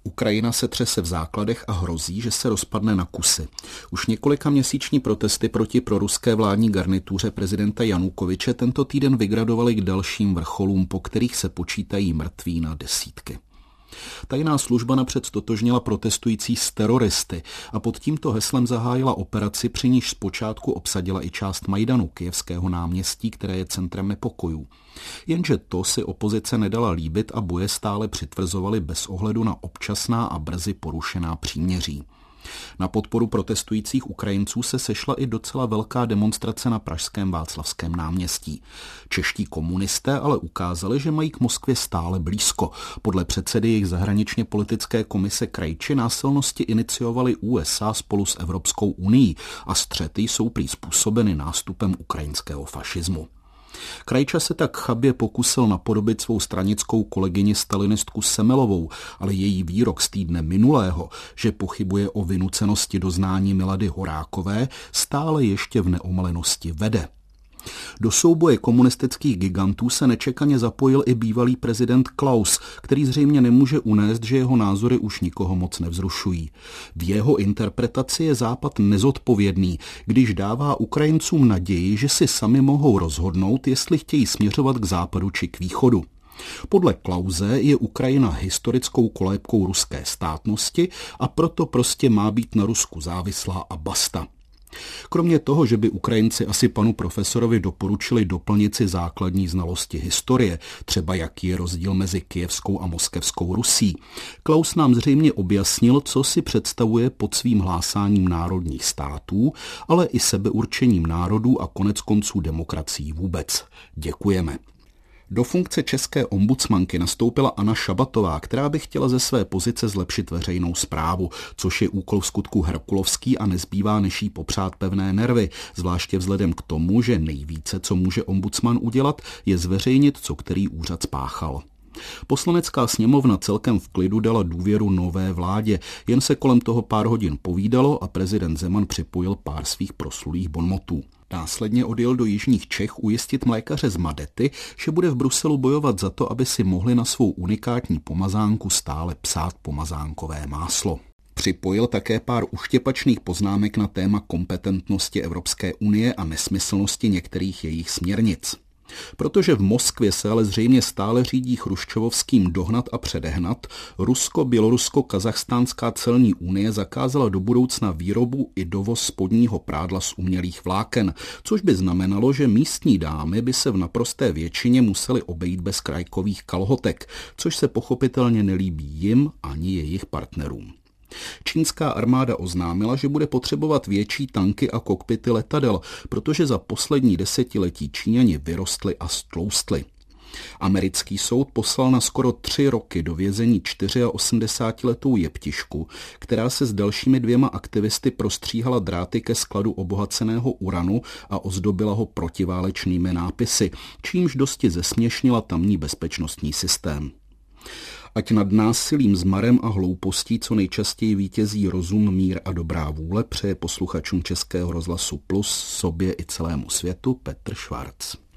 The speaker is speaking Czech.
Ukrajina se třese v základech a hrozí, že se rozpadne na kusy. Už několika měsíční protesty proti proruské vládní garnituře prezidenta Janukovyče tento týden vygradovaly k dalším vrcholům, po kterých se počítají mrtví na desítky. Tajná služba napřed ztotožnila protestující s teroristy a pod tímto heslem zahájila operaci, při níž zpočátku obsadila i část Majdanu, Kyjevského náměstí, které je centrem nepokojů. Jenže to si opozice nedala líbit a boje stále přitvrzovaly bez ohledu na občasná a brzy porušená příměří. Na podporu protestujících Ukrajinců se sešla i docela velká demonstrace na pražském Václavském náměstí. Čeští komunisté ale ukázali, že mají k Moskvě stále blízko. Podle předsedy jejich zahraničně politické komise Krejči násilnosti iniciovali USA spolu s Evropskou unií a střety jsou prý způsobeny nástupem ukrajinského fašismu. Krajča se tak chabě pokusil napodobit svou stranickou kolegyni stalinistku Semelovou, ale její výrok z týdne minulého, že pochybuje o vynucenosti doznání Milady Horákové, stále ještě v neomalenosti vede. Do souboje komunistických gigantů se nečekaně zapojil i bývalý prezident Klaus, který zřejmě nemůže unést, že jeho názory už nikoho moc nevzrušují. V jeho interpretaci je Západ nezodpovědný, když dává Ukrajincům naději, že si sami mohou rozhodnout, jestli chtějí směřovat k západu či k východu. Podle Klause je Ukrajina historickou kolébkou ruské státnosti a proto prostě má být na Rusku závislá a basta. Kromě toho, že by Ukrajinci asi panu profesorovi doporučili doplnit si základní znalosti historie, třeba jaký je rozdíl mezi kyjevskou a moskevskou Rusí, Klaus nám zřejmě objasnil, co si představuje pod svým hlásáním národních států, ale i sebeurčením národů a koneckonců demokracií vůbec. Děkujeme. Do funkce české ombudsmanky nastoupila Anna Šabatová, která by chtěla ze své pozice zlepšit veřejnou správu, což je úkol vskutku herkulovský a nezbývá než jí popřát pevné nervy, zvláště vzhledem k tomu, že nejvíce, co může ombudsman udělat, je zveřejnit, co který úřad spáchal. Poslanecká sněmovna celkem v klidu dala důvěru nové vládě, jen se kolem toho pár hodin povídalo a prezident Zeman připojil pár svých proslulých bonmotů. Následně odjel do jižních Čech ujistit mlékaře z Madety, že bude v Bruselu bojovat za to, aby si mohli na svou unikátní pomazánku stále psát pomazánkové máslo. Připojil také pár uštěpačných poznámek na téma kompetentnosti Evropské unie a nesmyslnosti některých jejich směrnic. Protože v Moskvě se ale zřejmě stále řídí chruščovovským dohnat a předehnat, Rusko-Bělorusko-Kazachstánská celní unie zakázala do budoucna výrobu i dovoz spodního prádla z umělých vláken, což by znamenalo, že místní dámy by se v naprosté většině musely obejít bez krajkových kalhotek, což se pochopitelně nelíbí jim ani jejich partnerům. Čínská armáda oznámila, že bude potřebovat větší tanky a kokpity letadel, protože za poslední desetiletí Číňani vyrostli a stloustli. Americký soud poslal na skoro 3 roky do vězení 84letou jeptišku, která se s dalšími 2 aktivisty prostříhala dráty ke skladu obohaceného uranu a ozdobila ho protiválečnými nápisy, čímž dosti zesměšnila tamní bezpečnostní systém. Ať nad násilím, zmarem a hloupostí co nejčastěji vítězí rozum, mír a dobrá vůle, přeje posluchačům Českého rozhlasu Plus, sobě i celému světu Petr Švarc.